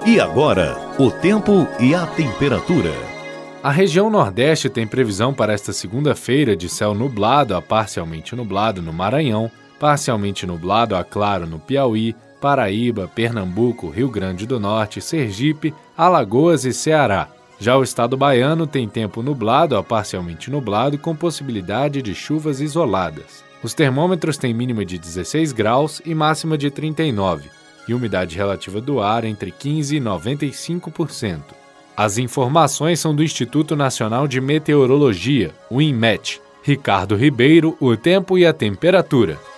E agora, o tempo e a temperatura. A região Nordeste tem previsão para esta segunda-feira de céu nublado a parcialmente nublado no Maranhão, parcialmente nublado a claro no Piauí, Paraíba, Pernambuco, Rio Grande do Norte, Sergipe, Alagoas e Ceará. Já o estado baiano tem tempo nublado a parcialmente nublado com possibilidade de chuvas isoladas. Os termômetros têm mínima de 16 graus e máxima de 39, e umidade relativa do ar entre 15% e 95%. As informações são do Instituto Nacional de Meteorologia, o INMET. Ricardo Ribeiro, o tempo e a temperatura.